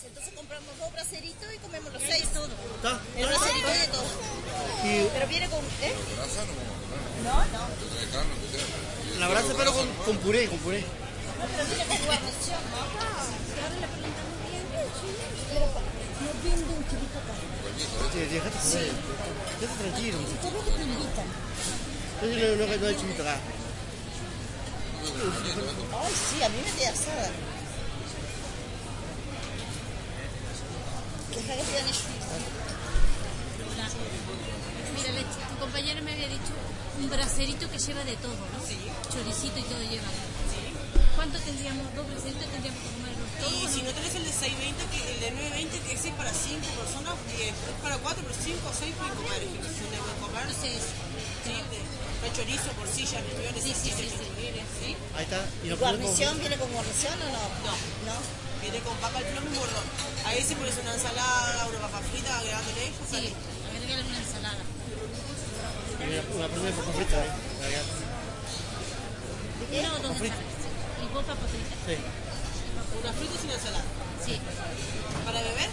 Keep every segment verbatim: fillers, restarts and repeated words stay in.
Entonces compramos dos braceritos y comemos los seis. Todo. ¿Está? El bracerito de todo. Y Pero viene con... ¿eh? Brasa no vamos a comer. No, no. De carne, que sea. la brasa pero con, con puré, con puré. No, pero viene con guarnición, ¿no? Ahora le preguntamos bien. Pero no viendo un chilito acá. Sí, déjate comer. Quédate tranquilo. Si todo te invitan. Entonces no, no, no hay chivito acá. Ay, sí, a mí me queda asada. Deja que te dan ellos. Mira, le- tu compañero me había dicho un bracerito que lleva de todo, ¿no? Sí. Choricito y todo lleva. Sí. ¿Cuánto tendríamos? ¿Dos braceritos tendríamos que comerlos todos? Y si no tenés el de seis veinte, que el de nueve veinte, que ese es para cinco personas, y es para cuatro, pero cinco o seis pueden comer. Es que si deben comer, Entonces, sí, de, de chorizo, morcilla, riñones, Sí, sí, sí, sí. chapulines, ¿sí? Ahí está. Y nos ¿Guarnición? ¿Viene con guarnición o no? No. ¿No? Viene con papa al plomo y morrón. A ese pones una ensalada, una papa frita, agregándole, ya sí, sale. agregarle una ensalada. Una, una persona de papa frita, ¿eh? Una o dos ensaladas. Y vos papa frita. Sí. Una frita y una ensalada. Sí. ¿Para beber?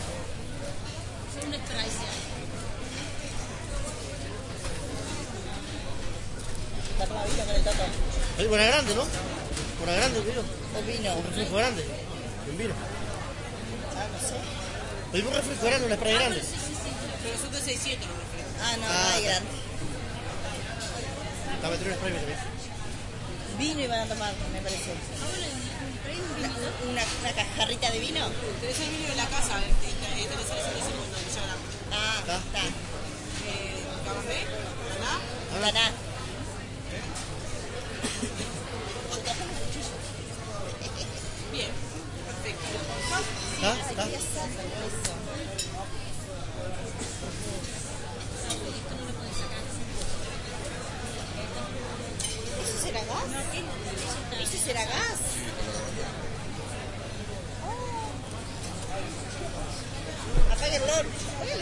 Un Sprite. Está la vida con el tato. Hay buena grande, ¿no? Buena grande, vino. O vino. Un refresco grande. Un vino. Ah, no sé. Pedimos un refresco grande, una spray grande. Pero son de seiscientos los refrescos. Ah, no, Ah, no hay está. grande. La metí una spray también. Vino iban a tomar, me parece. Una, una, una cajarrita de vino. Tenés el vino de la casa, eh, tenés el cerveza con la botella grande. Ah, Está. está. Eh, café, ¿verdad? Taná. Bien, perfecto. ¿Está? ¿Está? ¿Eso será gas? ¿Eso será gas? Oh. Apague el olor. Apáguelo.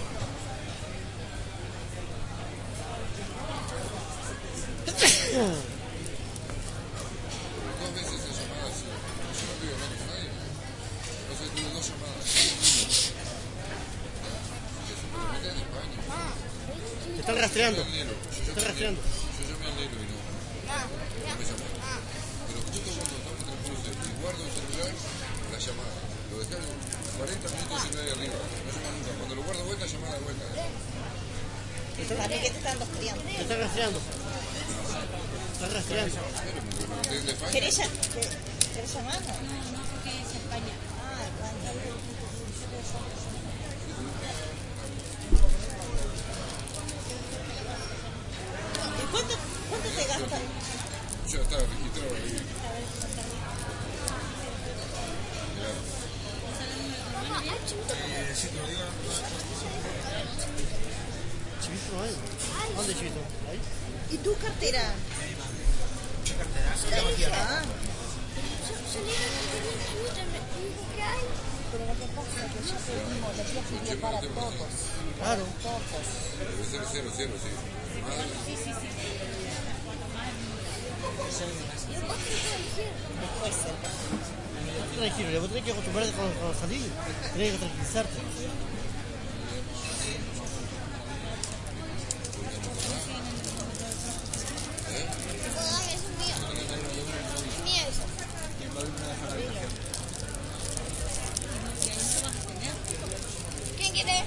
Dos veces esa llamada, sí. Yo no estoy hablando con nadie. Entonces tuve dos llamadas. Que supuestamente en España. Te están rastreando. Yo llamé al Nelo. Yo Te están llamé al rastreando. Nelo. Yo llamé al Nelo y no. No me llamó. Pero justo cuando estamos entre cruces y guardo el celular, la llamada. Lo dejé cuarenta minutos y medio arriba. No llama nunca. Cuando lo guardo de vuelta, llamada de vuelta. Para mí que te están rastreando. Te están rastreando. Te están rastreando. Pero me pregunté de España. ¿Querés, ll- que- ¿Querés llamar? No, no, porque es España. Ah, España. ¿Y cuánto, cuánto te gastan? Ya está registrado ahí. Chivito no hay. ¿Dónde hay chivito? ¿Ahí? ¿Y tu cartera? Ah, pero lo que pasa es que ya pedimos, los días pidió para todos. Claro. Todos. Debe ser cero, cero, sí. Madre. Después el Tranquilo, vos tenés que acostumbrarte con, con salir. Tenés que tranquilizarte. Es mío. Es mío eso. ¿Quién quiere?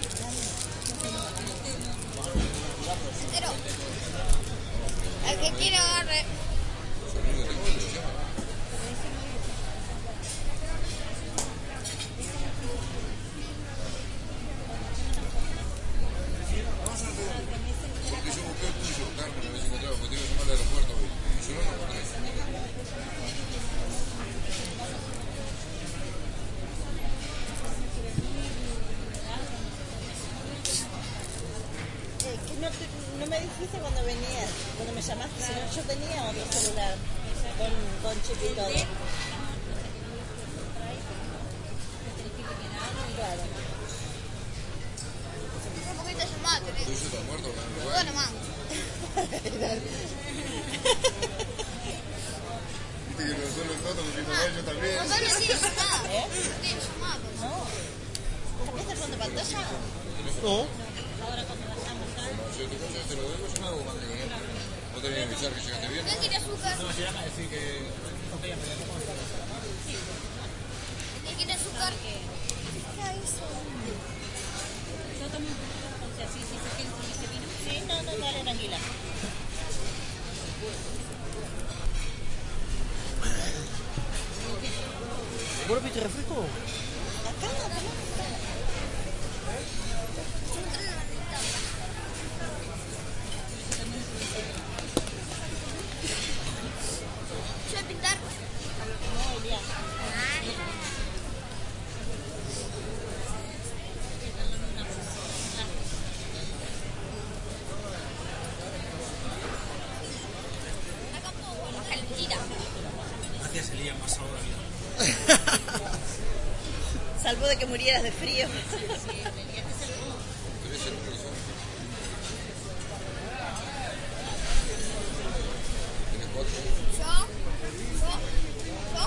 Pero, el que quiera agarre. Porque yo busqué el tuyo, Carmen, a ver si encontraba, porque te iba a llamar al aeropuerto hoy. Y yo no lo encontré. Eh, que no, te- no me dijiste cuando venías, cuando me llamaste, si no, yo tenía otro celular con, con chip y todo. Claro. Un poquito de llamada tenés. ¿Tuyo está muerto acá en Uruguay? Bueno, más. Viste que no solo el Toto, que tiene yo también. Gonzalo tiene llamada. Tiene llamada. No. ¿Cambiaste el fondo de pantalla? No. Ahora cuando bajamos acá. No, si te coches te lo debo, yo no hago cuando llegué. No te voy a avisar que llegaste bien. ¿Quién quiere azúcar? No, si llama a decir que... Ok, ya, pero ya no. ¿Quién quiere azúcar? Yo tomo un poquito de once, así, si se quiere con este vino. Sí, no, no, dale, tranquila. ¿Vos no piste refresco? Acá, acá. ¿Yo voy a pintar? No, Elian. Acá puedo bajar el tira. Gracias, Elías, más ahora vida. Salvo de que murieras de frío. ¿Tenés el número de zona? ¿Tienes cuatro? Yo, yo, yo.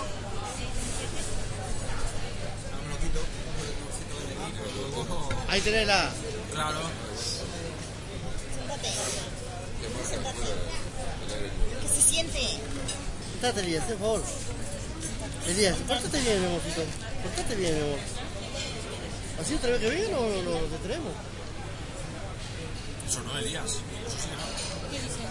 No me lo quito. Ahí tenés la... Claro. Siéntate. ¿Qué más se afuera del aire? Que se siente. Sentate, Elías, por favor. Elías, portate bien, mi amorcito. Portate bien, mi amor. ¿Así otra vez que viene o lo, lo detenemos? Eso no, Elías. Eso sí, no. ¿Qué dice?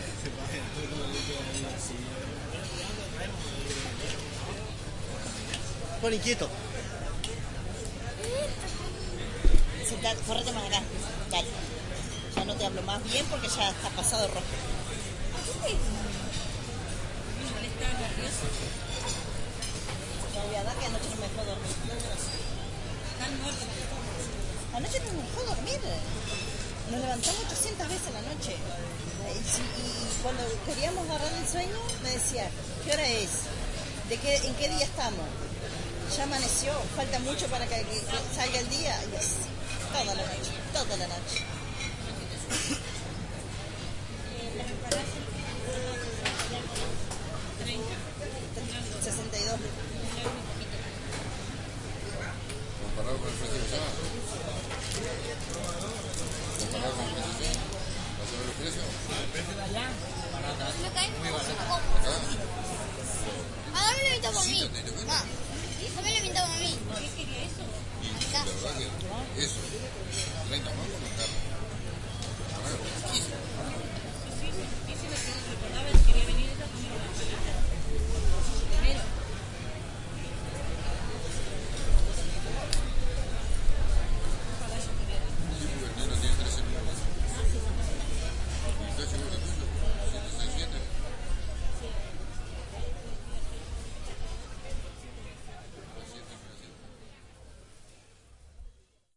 Juan, inquieto. Sentate, correte más acá. Dale. Ya no te hablo más bien porque ya está pasado rojo. Él está nervioso. Ya voy a dar que anoche no me dejó dormir. Están muertos. Anoche no me dejó dormir. Nos levantamos ochocientas veces en la noche. Y, si- y cuando queríamos agarrar el sueño, me decía, ¿qué hora es? ¿De qué, ¿En qué día estamos? Ya amaneció, falta mucho para que, que salga el día. Y así, toda la noche, toda la noche. sesenta y dos. Comparado con el precio de ya. Comparado con el precio de ya. ¿Vas a ver los precios? Me cae muy Acá. Ah, dame la mitad para mí. Sí, te cuenta. Ah, dame la mitad para mí. ¿Qué quería eso? Y la verdad que eso, treinta mangos no es caro. Claro, aquí. Sí, sí, sí, sí, lo que recordaba es